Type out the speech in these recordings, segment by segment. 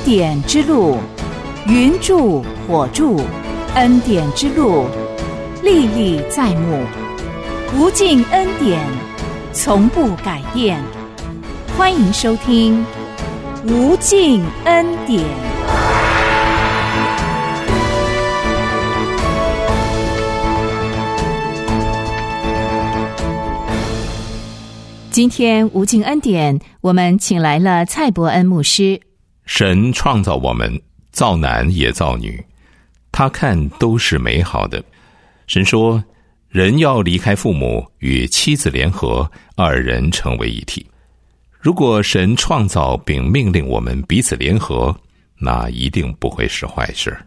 典之路，云柱火柱，恩典之路，历历在目，无尽恩典，从不改变。欢迎收听无尽恩典。今天无尽恩典，我们请来了蔡伯恩牧师。 神创造我们，造男也造女，他看都是美好的。神说，人要离开父母，与妻子联合，二人成为一体。如果神创造并命令我们彼此联合，那一定不会是坏事。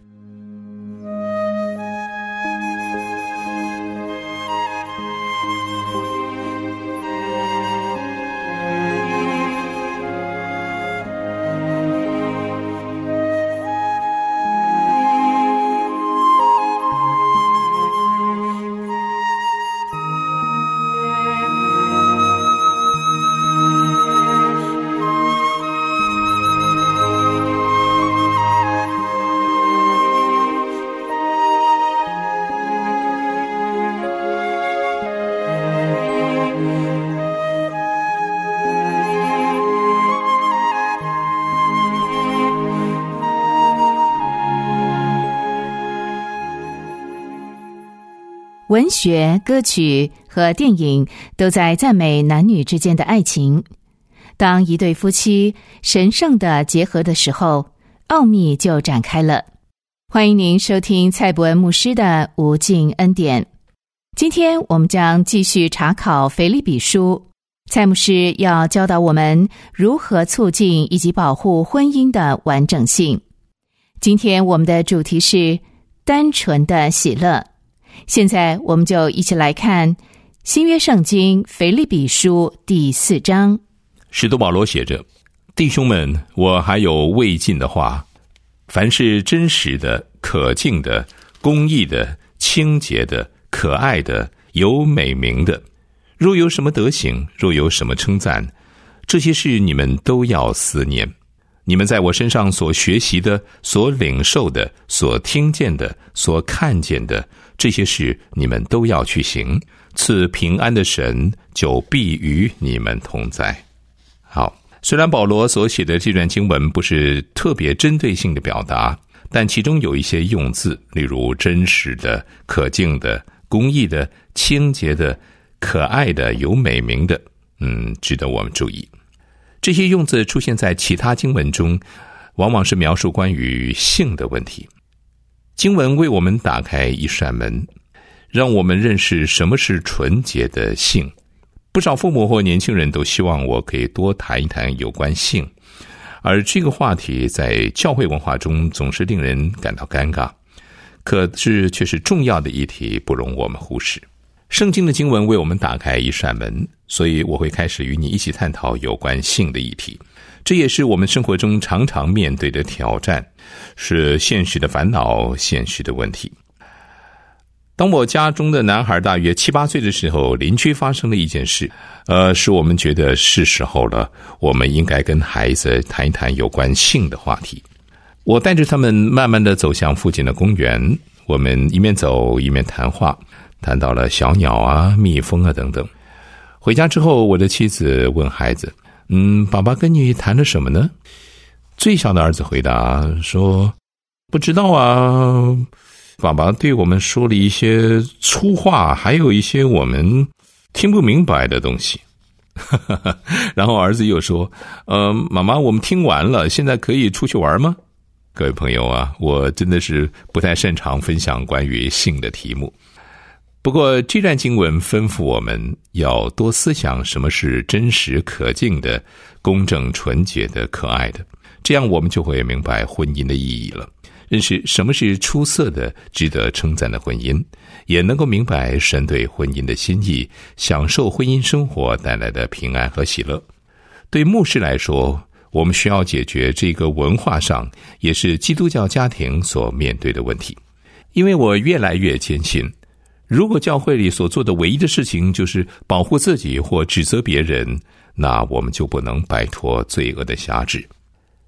文学、歌曲和电影都在赞美男女之间的爱情。当一对夫妻神圣的结合的时候，奥秘就展开了。欢迎您收听蔡伯恩牧师的无尽恩典。今天我们将继续查考腓立比书，蔡牧师要教导我们如何促进以及保护婚姻的完整性。今天我们的主题是单纯的喜乐。现在我们就一起来看新约圣经腓立比书第4章。 使徒保罗写着，弟兄们，我还有未尽的话，凡是真实的、可敬的、公义的、清洁的、可爱的、有美名的，若有什么德行，若有什么称赞，这些事你们都要思念。你们在我身上所学习的、所领受的、所听见的、所看见的，这些事你们都要去行，赐平安的神就必与你们同在。好，虽然保罗所写的这段经文不是特别针对性的表达，但其中有一些用字，例如真实的、可敬的、公义的、清洁的、可爱的、有美名的，值得我们注意。这些用字出现在其他经文中，往往是描述关于性的问题。经文为我们打开一扇门，让我们认识什么是纯洁的性。不少父母或年轻人都希望我可以多谈一谈有关性，而这个话题在教会文化中总是令人感到尴尬，可是却是重要的议题，不容我们忽视。圣经的经文为我们打开一扇门，所以我会开始与你一起探讨有关性的议题。这也是我们生活中常常面对的挑战，是现实的烦恼，现实的问题。当我家中的男孩大约7、8岁的时候，邻居发生了一件事，使我们觉得是时候了，我们应该跟孩子谈一谈有关性的话题。我带着他们慢慢地走向附近的公园，我们一面走一面谈话，谈到了小鸟啊、蜜蜂啊等等。回家之后，我的妻子问孩子，爸爸跟你谈了什么呢？最小的儿子回答说，不知道啊，爸爸对我们说了一些粗话，还有一些我们听不明白的东西。然后儿子又说，妈妈，我们听完了，现在可以出去玩吗？各位朋友啊，我真的是不太擅长分享关于性的题目。不过这段经文吩咐我们要多思想什么是真实可敬的、公正纯洁的、可爱的，这样我们就会明白婚姻的意义了，认识什么是出色的、值得称赞的婚姻，也能够明白神对婚姻的心意，享受婚姻生活带来的平安和喜乐。对牧师来说，我们需要解决这个文化上也是基督教家庭所面对的问题。因为我越来越坚信，如果教会里所做的唯一的事情就是保护自己或指责别人，那我们就不能摆脱罪恶的辖制。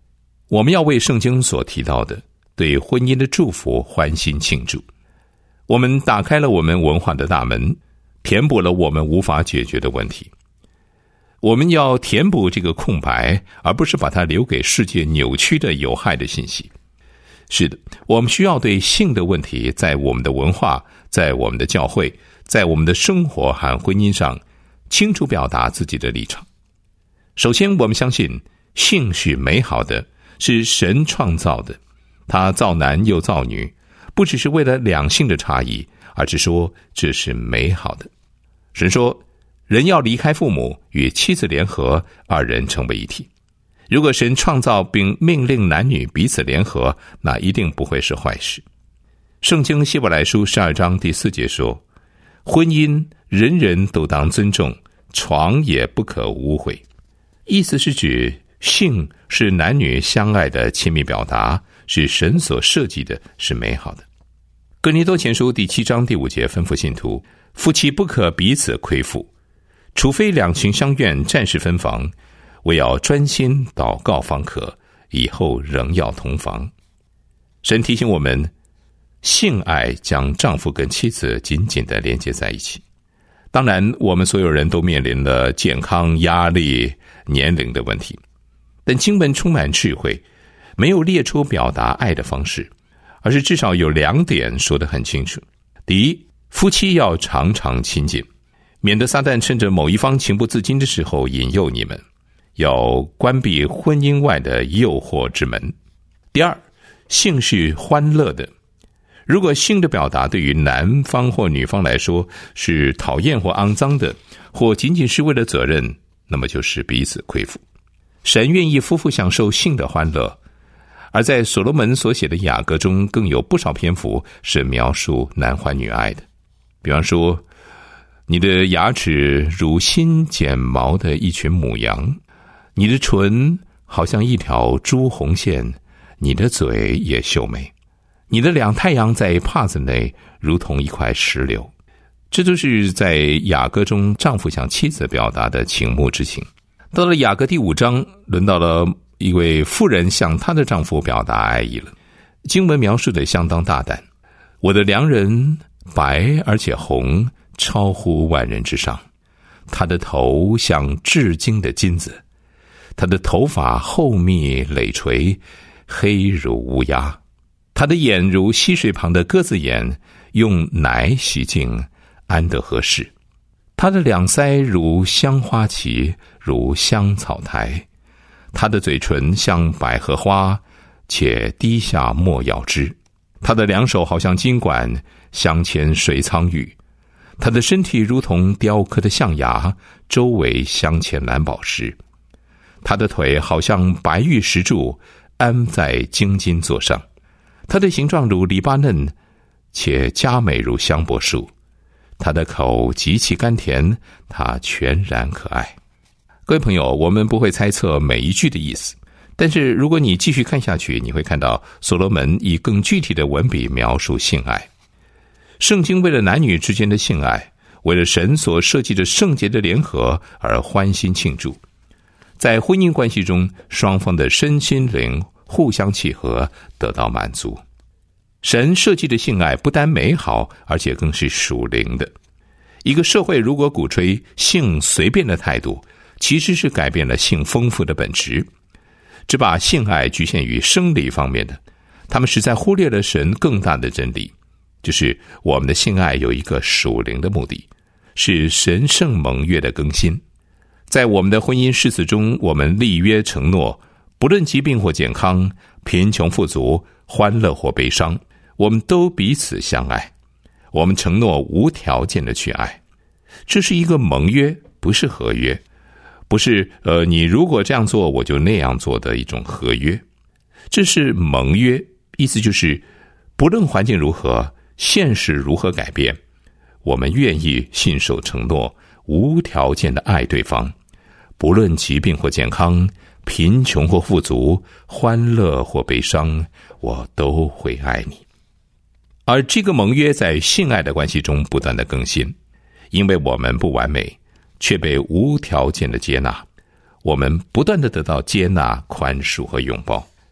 我们要为圣经所提到的对婚姻的祝福欢欣庆祝。我们打开了我们文化的大门，填补了我们无法解决的问题。我们要填补这个空白，而不是把它留给世界扭曲的有害的信息。是的，我们需要对性的问题在我们的文化，在我们的教会，在我们的生活和婚姻上清楚表达自己的立场。首先，我们相信性是美好的，是神创造的，他造男又造女，不只是为了两性的差异，而是说这是美好的。神说，人要离开父母，与妻子联合，二人成为一体。如果神创造并命令男女彼此联合，那一定不会是坏事。圣经希伯来书12章第4节说，婚姻人人都当尊重，床也不可污秽。意思是指性是男女相爱的亲密表达，是神所设计的，是美好的。哥林多前书第7章第5节吩咐信徒，夫妻不可彼此亏负，除非两情相愿，暂时分房，唯要专心祷告方可，以后仍要同房。神提醒我们，性爱将丈夫跟妻子紧紧地连接在一起。当然，我们所有人都面临了健康、压力、年龄的问题，但经文充满智慧，没有列出表达爱的方式，而是至少有2点说得很清楚。第一，夫妻要常常亲近，免得撒旦趁着某一方情不自禁的时候引诱你们，要关闭婚姻外的诱惑之门。第二，性是欢乐的。如果性的表达对于男方或女方来说是讨厌或肮脏的，或仅仅是为了责任，那么就是彼此亏负。神愿意夫妇享受性的欢乐，而在所罗门所写的雅歌中，更有不少篇幅是描述男欢女爱的。比方说，你的牙齿如新剪毛的一群母羊，你的唇好像一条朱红线，你的嘴也秀美，你的2太阳在帕子内如同一块石榴。这就是在雅歌中丈夫向妻子表达的情慕之情。到了雅歌第5章，轮到了一位妇人向她的丈夫表达爱意了。经文描述的相当大胆，我的良人白而且红，超乎万人之上。他的头像至精的金子，他的头发厚密累垂，黑如乌鸦。他的眼如溪水旁的鸽子眼，用奶洗净，安得合适。他的2腮如香花旗，如香草台。他的嘴唇像百合花，且滴下没药汁。他的2手好像金管，镶嵌水苍玉。他的身体如同雕刻的象牙，周围镶嵌蓝宝石。他的腿好像白玉石柱，安在精金座上。他的形状如黎巴嫩，且佳美如香柏树。他的口极其甘甜，他全然可爱。各位朋友，我们不会猜测每一句的意思，但是如果你继续看下去，你会看到所罗门以更具体的文笔描述性爱。圣经为了男女之间的性爱，为了神所设计的圣洁的联合而欢欣庆祝。在婚姻关系中，双方的身心灵互相契合，得到满足。神设计的性爱不单美好，而且更是属灵的。一个社会如果鼓吹性随便的态度，其实是改变了性丰富的本质。只把性爱局限于生理方面的，他们实在忽略了神更大的真理，就是我们的性爱有一个属灵的目的，是神圣盟约的更新。在我们的婚姻誓词中，我们立约承诺，不论疾病或健康，贫穷富足，欢乐或悲伤，我们都彼此相爱。我们承诺无条件的去爱。这是一个盟约，不是合约，不是你如果这样做我就那样做的一种合约。这是盟约，意思就是不论环境如何，现实如何改变，我们愿意信守承诺，无条件的爱对方。不论疾病或健康，贫穷或富足，欢乐或悲伤，我都会爱你。而这个盟约在性爱的关系中不断的更新，因为我们不完美，却被无条件的接纳，我们不断的得到接纳、宽恕和拥抱。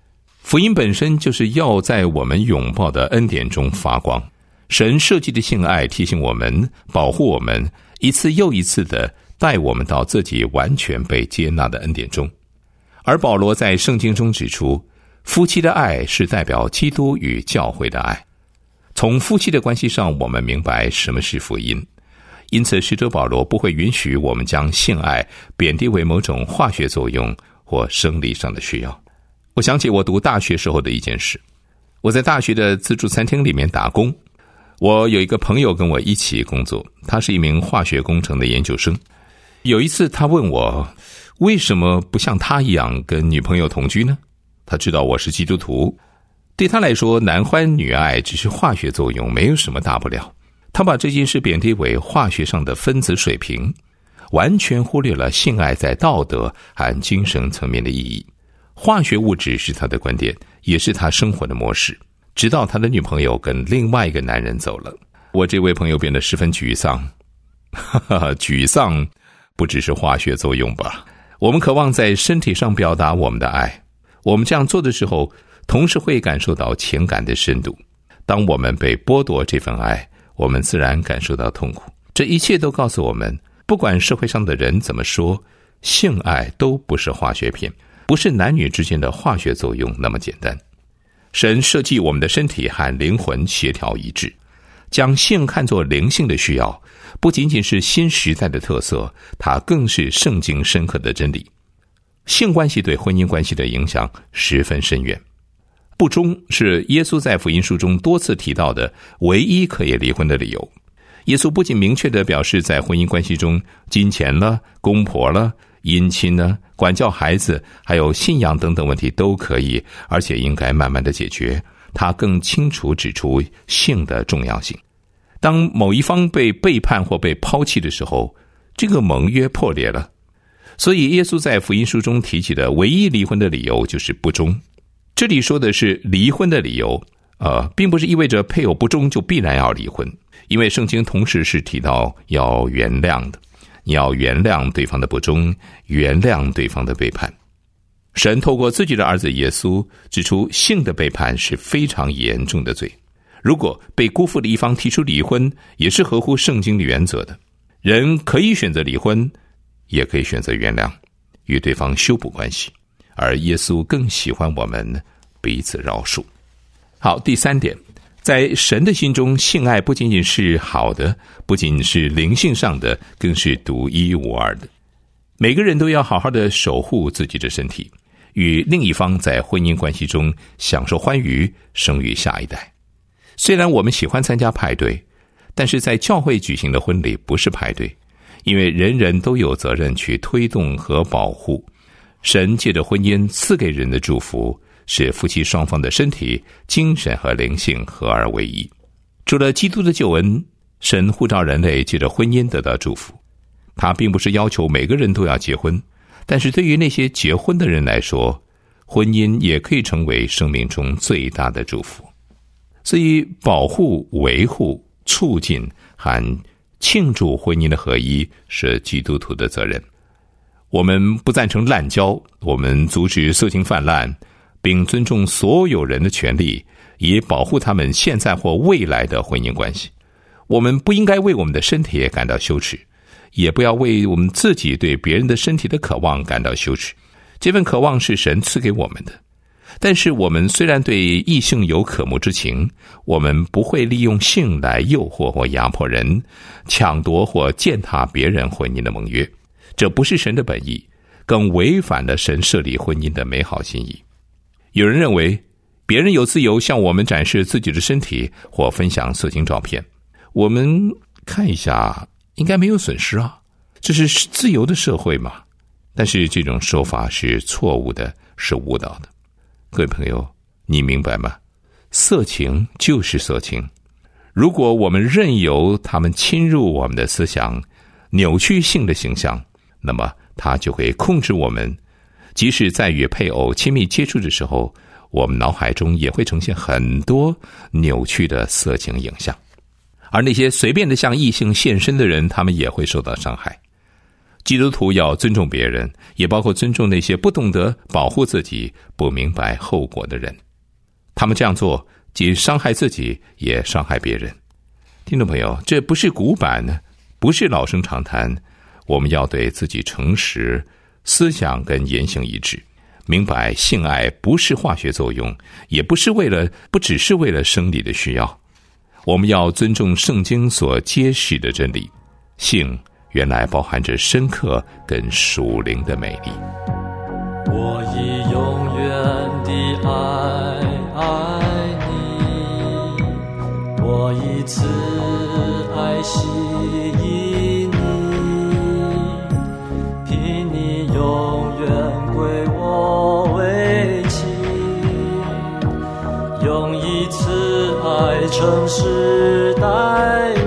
福音本身就是要在我们拥抱的恩典中发光。神设计的性爱提醒我们，保护我们，一次又一次的带我们到自己完全被接纳的恩典中。而保罗在圣经中指出，夫妻的爱是代表基督与教会的爱。从夫妻的关系上，我们明白什么是福音。因此使者保罗不会允许我们将性爱贬低为某种化学作用或生理上的需要。我想起我读大学时候的一件事，我在大学的自助餐厅里面打工，我有一个朋友跟我一起工作，他是一名化学工程的研究生。有一次他问我，为什么不像他一样跟女朋友同居呢？他知道我是基督徒，对他来说男欢女爱只是化学作用，没有什么大不了。他把这件事贬低为化学上的分子水平，完全忽略了性爱在道德和精神层面的意义。化学物质是他的观点，也是他生活的模式，直到他的女朋友跟另外一个男人走了。我这位朋友变得十分沮丧。沮丧不只是化学作用吧？我们渴望在身体上表达我们的爱，我们这样做的时候，同时会感受到情感的深度。当我们被剥夺这份爱，我们自然感受到痛苦。这一切都告诉我们，不管社会上的人怎么说，性爱都不是化学品，不是男女之间的化学作用那么简单。神设计我们的身体和灵魂协调一致，将性看作灵性的需要，不仅仅是新时代的特色，它更是圣经深刻的真理。性关系对婚姻关系的影响十分深远。不忠是耶稣在福音书中多次提到的唯一可以离婚的理由。耶稣不仅明确地表示，在婚姻关系中，金钱了、公婆了、姻亲呢、管教孩子，还有信仰等等问题都可以，而且应该慢慢的解决。他更清楚指出性的重要性。当某一方被背叛或被抛弃的时候，这个盟约破裂了。所以耶稣在福音书中提起的唯一离婚的理由就是不忠。这里说的是离婚的理由，并不是意味着配偶不忠就必然要离婚，因为圣经同时是提到要原谅的，你要原谅对方的不忠，原谅对方的背叛。神透过自己的儿子耶稣指出，性的背叛是非常严重的罪。如果被辜负的一方提出离婚，也是合乎圣经的原则的。人可以选择离婚，也可以选择原谅，与对方修补关系。而耶稣更喜欢我们彼此饶恕。好，第三点，在神的心中，性爱不仅仅是好的，不仅是灵性上的，更是独一无二的。每个人都要好好的守护自己的身体，与另一方在婚姻关系中享受欢愉，生育下一代。虽然我们喜欢参加派对，但是在教会举行的婚礼不是派对，因为人人都有责任去推动和保护。神借着婚姻赐给人的祝福，使夫妻双方的身体、精神和灵性合而为一。除了基督的救恩，神呼召人类借着婚姻得到祝福。他并不是要求每个人都要结婚，但是对于那些结婚的人来说，婚姻也可以成为生命中最大的祝福。所以保护、维护、促进和庆祝婚姻的合一是基督徒的责任。我们不赞成滥交，我们阻止色情泛滥，并尊重所有人的权利，以保护他们现在或未来的婚姻关系。我们不应该为我们的身体感到羞耻，也不要为我们自己对别人的身体的渴望感到羞耻。这份渴望是神赐给我们的。但是我们虽然对异性有渴慕之情，我们不会利用性来诱惑或压迫人，抢夺或践踏别人婚姻的盟约。这不是神的本意，更违反了神设立婚姻的美好心意。有人认为别人有自由向我们展示自己的身体或分享色情照片，我们看一下应该没有损失啊，这是自由的社会嘛。但是这种说法是错误的，是误导的。各位朋友，你明白吗？色情就是色情，如果我们任由他们侵入我们的思想，扭曲性的形象，那么它就会控制我们。即使在与配偶亲密接触的时候，我们脑海中也会呈现很多扭曲的色情影像。而那些随便的向异性献身的人，他们也会受到伤害。 基督徒要尊重别人，也包括尊重那些不懂得保护自己、不明白后果的人。他们这样做既伤害自己，也伤害别人。听众朋友，这不是古板，不是老生常谈。我们要对自己诚实，思想跟言行一致，明白性爱不是化学作用，也不只是为了生理的需要。我们要尊重圣经所揭示的真理，性原来包含着深刻跟属灵的美丽。 我已永远地爱你，我以慈爱吸引你，凭你永远归我为妻，用以慈爱诚实待你。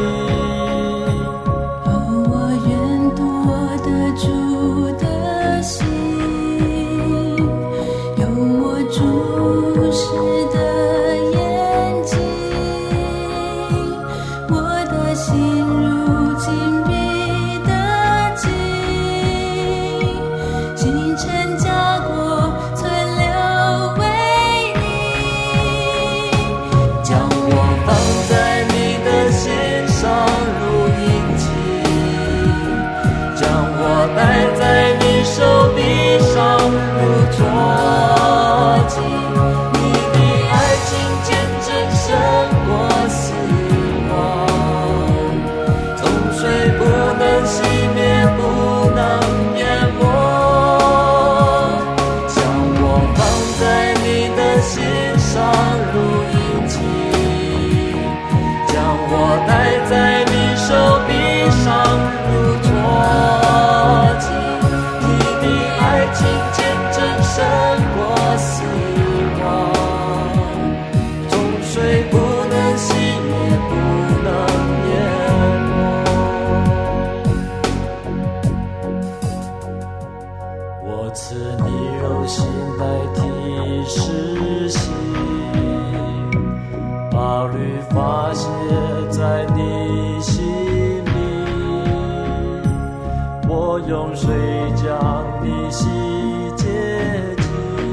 用水将你洗洁净，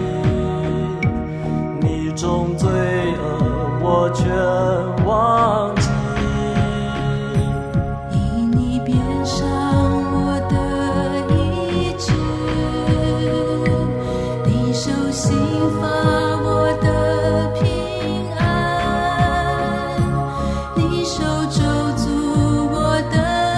你种罪恶我全忘记， 以你变上我的意志，你手心发我的平安，你手肘足我的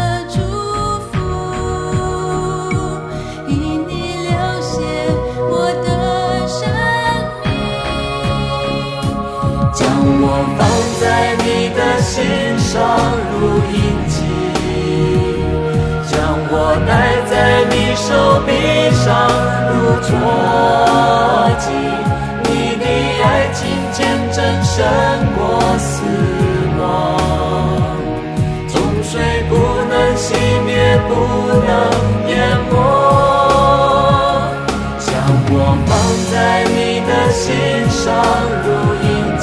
我放在你的心上如印记，将我戴在你手臂上如戳记，你的爱情见证胜过死亡，总水不能熄灭，不能淹没，将我放在你的心上如印记，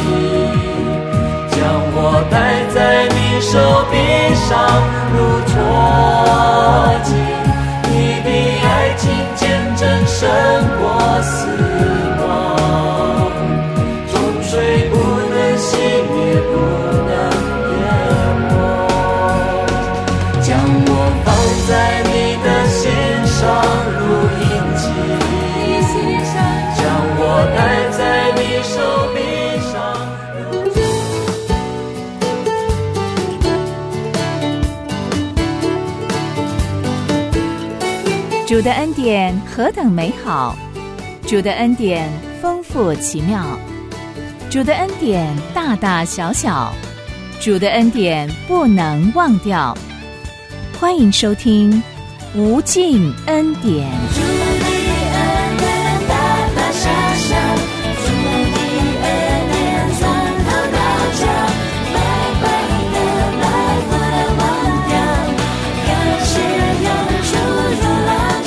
我戴在你手臂上如戳记，你的爱情见证胜过死亡，总水不能熄灭，不能淹没，将我放在你的心上如印记，将我戴在你手臂上。 主的恩典何等美好，主的恩典丰富奇妙，主的恩典大大小小，主的恩典不能忘掉。欢迎收听无尽恩典。 主的恩典大大小小，主的恩典从头到脚，白白的来不能忘掉，感谢永驻如浪潮。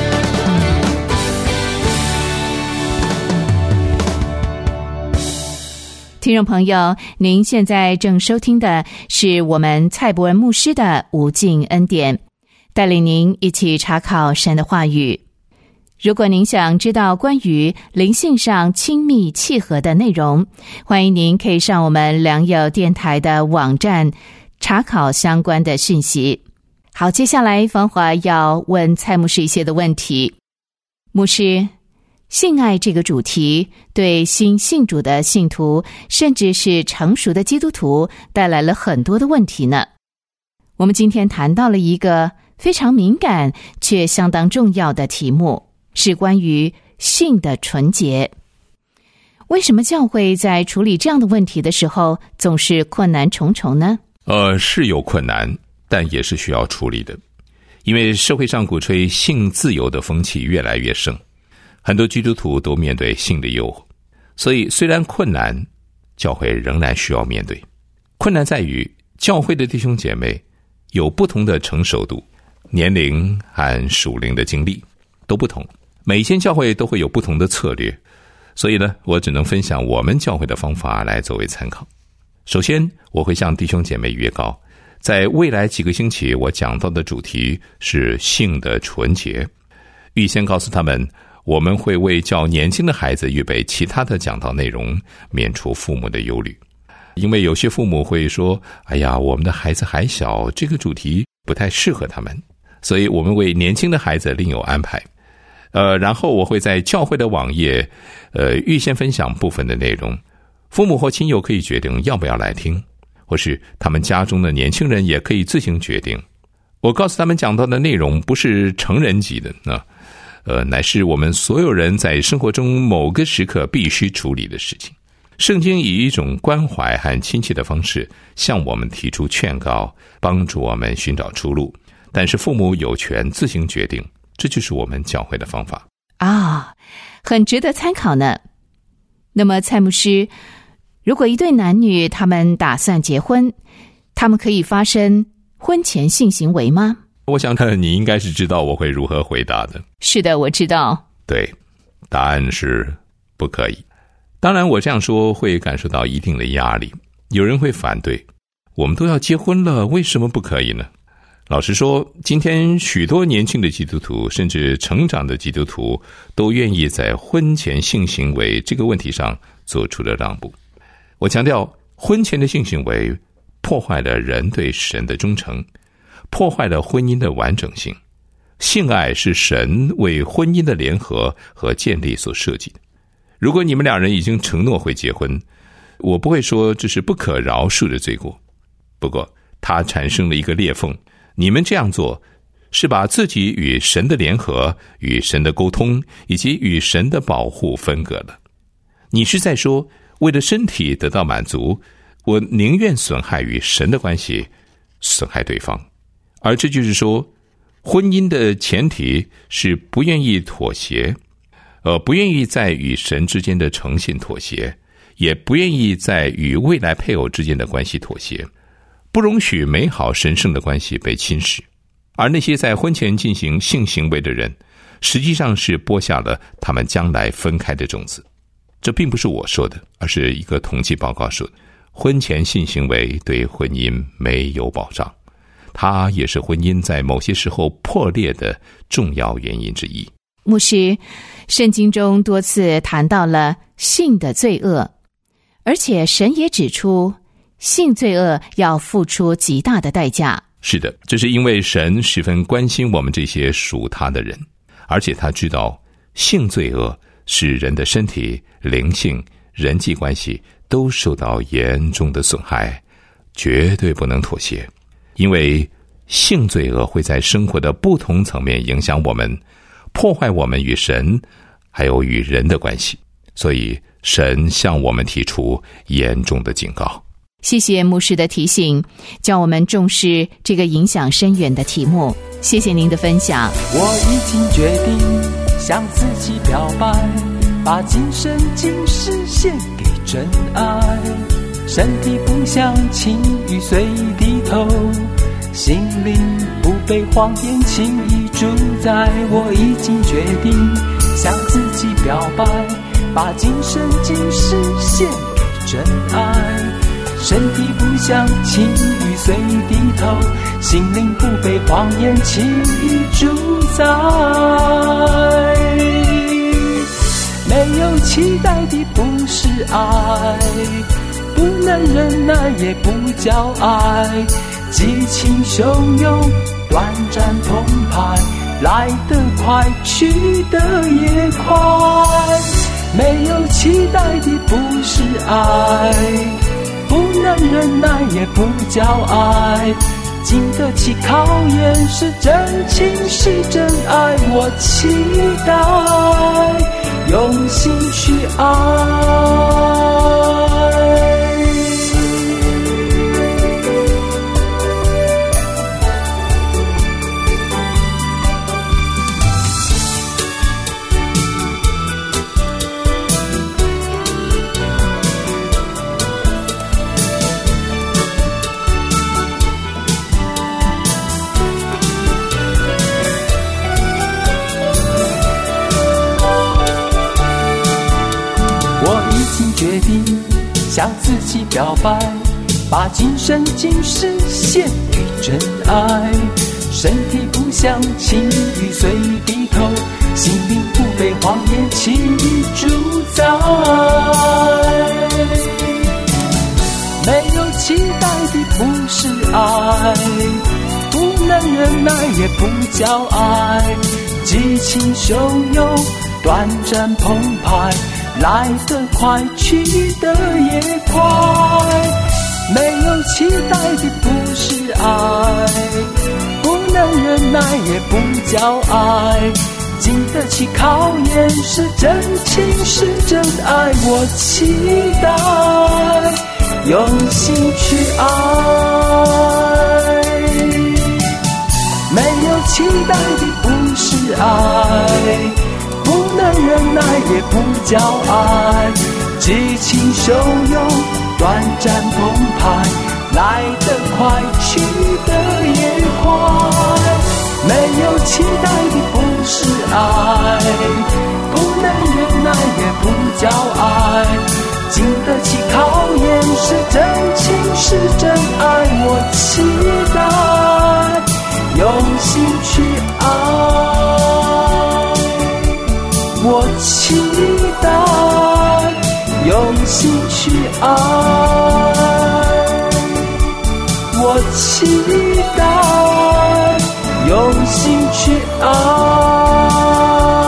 听听众朋友，您现在正收听的是我们蔡伯恩牧师的无尽恩典，带领您一起查考神的话语。如果您想知道关于灵性上亲密契合的内容，欢迎您可以上我们良友电台的网站查考相关的讯息。好，接下来芳华要问蔡牧师一些的问题。牧师，性爱这个主题对新信主的信徒，甚至是成熟的基督徒带来了很多的问题呢。我们今天谈到了一个非常敏感却相当重要的题目，是关于性的纯洁。为什么教会在处理这样的问题的时候总是困难重重呢？ 是有困难，但也是需要处理的。因为社会上鼓吹性自由的风气越来越盛，很多基督徒都面对性的诱惑，所以虽然困难，教会仍然需要面对。困难在于教会的弟兄姐妹有不同的成熟度，年龄和属灵的经历都不同，每一间教会都会有不同的策略，所以呢，我只能分享我们教会的方法来作为参考。首先，我会向弟兄姐妹约告，在未来几个星期我讲到的主题是性的纯洁，预先告诉他们，我们会为较年轻的孩子预备其他的讲道内容，免除父母的忧虑。因为有些父母会说，哎呀，我们的孩子还小，这个主题不太适合他们，所以我们为年轻的孩子另有安排。然后我会在教会的网页预先分享部分的内容，父母或亲友可以决定要不要来听，或是他们家中的年轻人也可以自行决定。我告诉他们讲到的内容不是成人级的乃是我们所有人在生活中某个时刻必须处理的事情。圣经以一种关怀和亲切的方式向我们提出劝告，帮助我们寻找出路，但是父母有权自行决定，这就是我们教会的方法很值得参考呢。那么蔡牧师，如果一对男女他们打算结婚，他们可以发生婚前性行为吗？ 我想你应该是知道我会如何回答的。 是的，我知道。 对，答案是不可以。当然我这样说会感受到一定的压力，有人会反对，我们都要结婚了，为什么不可以呢？老实说，今天许多年轻的基督徒，甚至成长的基督徒，都愿意在婚前性行为这个问题上做出了让步。我强调，婚前的性行为破坏了人对神的忠诚，破坏了婚姻的完整性。性爱是神为婚姻的联合和建立所设计的。如果你们两人已经承诺会结婚，我不会说这是不可饶恕的罪过，不过它产生了一个裂缝，你们这样做是把自己与神的联合、与神的沟通以及与神的保护分隔了。你是在说，为了身体得到满足，我宁愿损害与神的关系，损害对方。而这就是说，婚姻的前提是不愿意妥协，不愿意在与神之间的诚信妥协，也不愿意在与未来配偶之间的关系妥协，不容许美好神圣的关系被侵蚀。而那些在婚前进行性行为的人，实际上是播下了他们将来分开的种子。这并不是我说的，而是一个统计报告说的。婚前性行为对婚姻没有保障，它也是婚姻在某些时候破裂的重要原因之一。 牧师，圣经中多次谈到了性的罪恶，而且神也指出性罪恶要付出极大的代价。 是的，这是因为神十分关心我们这些属他的人，而且他知道性罪恶使人的身体、灵性、人际关系都受到严重的损害，绝对不能妥协。因为性罪恶会在生活的不同层面影响我们，破坏我们与神还有与人的关系，所以神向我们提出严重的警告。 谢谢牧师的提醒，叫我们重视这个影响深远的题目。谢谢您的分享。 我已经决定向自己表白，把今生今世献给真爱，身体不向情欲随意低头，心灵不被谎言轻易主宰。我已经决定向自己表白，把今生今世献给真爱。身体不向情欲随低头，心灵不被谎言轻易主宰。没有期待的不是爱，不能忍耐也不叫爱。激情汹涌，短暂澎湃，来得快，去得也快。没有期待的不是爱，不能忍耐也不叫爱。经得起考验是真情是真爱，我期待用心去爱。决定向自己表白，把今生今世献给真爱。身体不向情欲随低头，心灵不被谎言轻易主宰。没有期待的不是爱，不能忍耐也不叫爱。激情汹涌，短暂澎湃，来得快，去得也快。没有期待的不是爱，不能忍耐也不叫爱。经得起考验是真情是真爱，我期待用心去爱。没有期待的不是爱，不能忍耐也不叫爱。激情汹涌，短暂澎湃，来得快，去得也快。没有期待的不是爱，不能忍耐也不叫爱。经得起考验是真情是真爱，我期待用心去爱。我期待用心去爱，我期待用心去爱。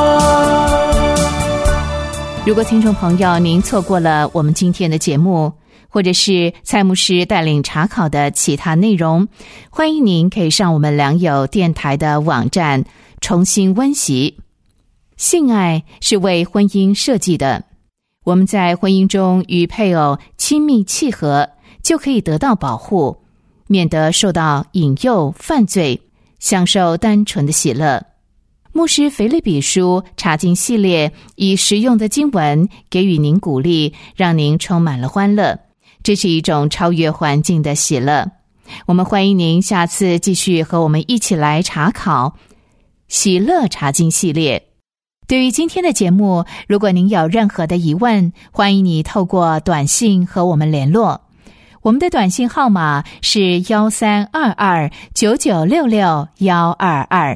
如果听众朋友您错过了我们今天的节目，或者是蔡牧师带领查考的其他内容，欢迎您可以上我们良友电台的网站重新温习。性爱是为婚姻设计的，我们在婚姻中与配偶亲密契合，就可以得到保护，免得受到引诱犯罪，享受单纯的喜乐。牧师腓立比书查经系列以实用的经文给予您鼓励，让您充满了欢乐，这是一种超越环境的喜乐。我们欢迎您下次继续和我们一起来查考喜乐查经系列。对于今天的节目，如果您有任何的疑问，欢迎你透过短信和我们联络。我们的短信号码是132299662122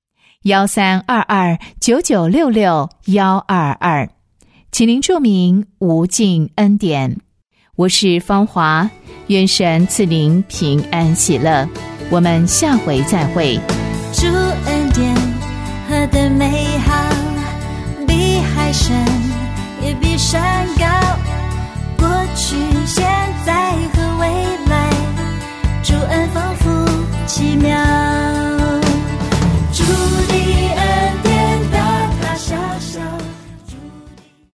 132299662122，请您注明无尽恩典。我是芳华，愿神赐您平安喜乐，我们下回再会。 主恩典何等美好，比海深也比山高。